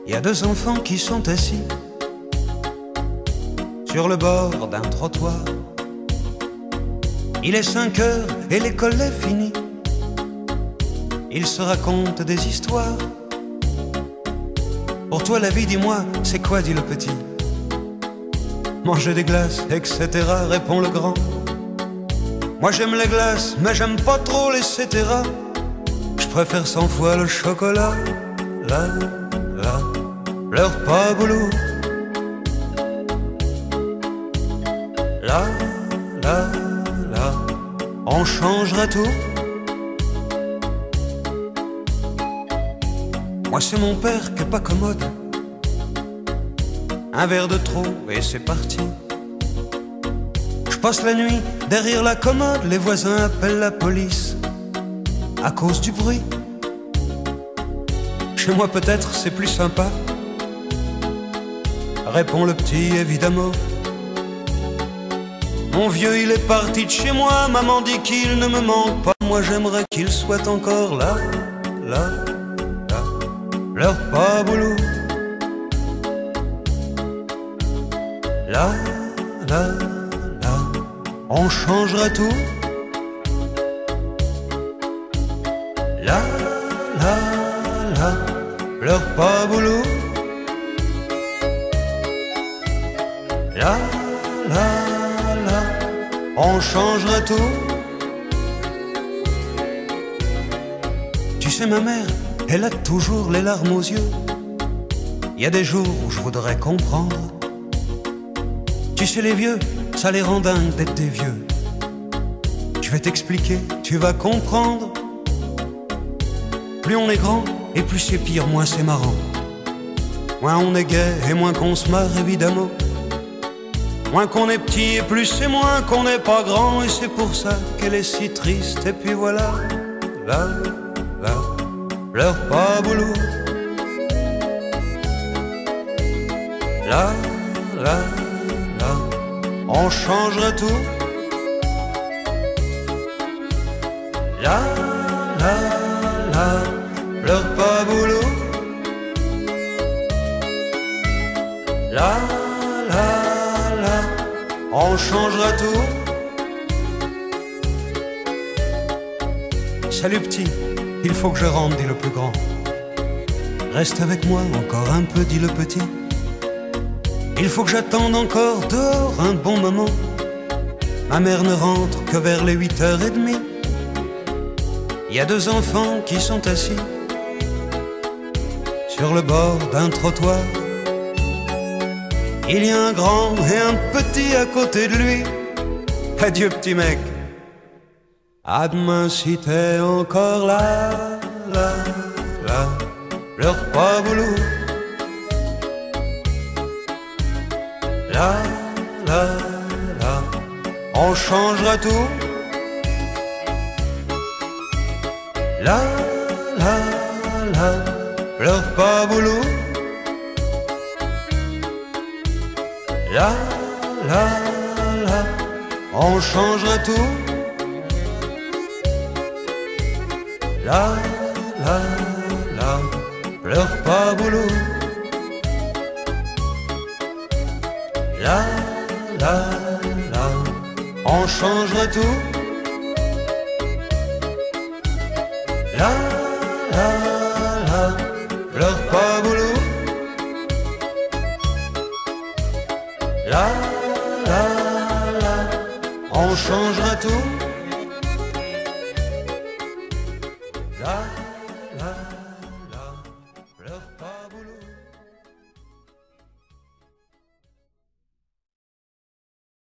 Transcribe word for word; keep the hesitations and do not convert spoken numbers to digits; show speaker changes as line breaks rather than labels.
Il y a deux enfants qui sont assis sur le bord d'un trottoir. Il est cinq heures et l'école est finie. Ils se racontent des histoires. Pour toi la vie, dis-moi, c'est quoi, dit le petit. Manger des glaces, et cetera, répond le grand. Moi j'aime les glaces, mais j'aime pas trop les cetera. Je préfère cent fois le chocolat. Là, là, pleure pas boulot. Là, là, là, on changera tout. Moi c'est mon père qui est pas commode. Un verre de trop et c'est parti. Je passe la nuit derrière la commode. Les voisins appellent la police à cause du bruit. Chez moi peut-être c'est plus sympa, répond le petit évidemment. Mon vieux il est parti de chez moi. Maman dit qu'il ne me manque pas. Moi j'aimerais qu'il soit encore là, là, là. Pleure pas boulot. Là, là, là, on changera tout. Là, là, là, pleure pas boulot. Là, là, là, on changera tout. Tu sais ma mère, elle a toujours les larmes aux yeux. Il y a des jours où je voudrais comprendre. Tu sais les vieux, ça les rend dingues d'être des vieux. Je vais t'expliquer, tu vas comprendre. Plus on est grand et plus c'est pire, moins c'est marrant. Moins on est gai et moins qu'on se marre évidemment. Moins qu'on est petit et plus c'est moins qu'on n'est pas grand. Et c'est pour ça qu'elle est si triste. Et puis voilà, là, là, pleure pas boulot. Là, là, là, on changera tout. Là, là, là, pleure pas boulot. Là, là, là, on changera tout. Salut petit, il faut que je rentre, dit le plus grand. Reste avec moi encore un peu, dit le petit. Il faut que j'attende encore dehors un bon moment. Ma mère ne rentre que vers les huit heures trente. Il y a deux enfants qui sont assis sur le bord d'un trottoir. Il y a un grand et un petit à côté de lui. Adieu petit mec, à demain si t'es encore là, là, là, pleure pas boulot. Là, là, là, on changera tout. Là, là, là, pleure pas boulot. Là, là, là, on changera tout. Là, là, là, pleure pas boulot. Là, là, là, on changera tout. Là, là, là, pleure pas boulot. Là, là, là, on changera tout.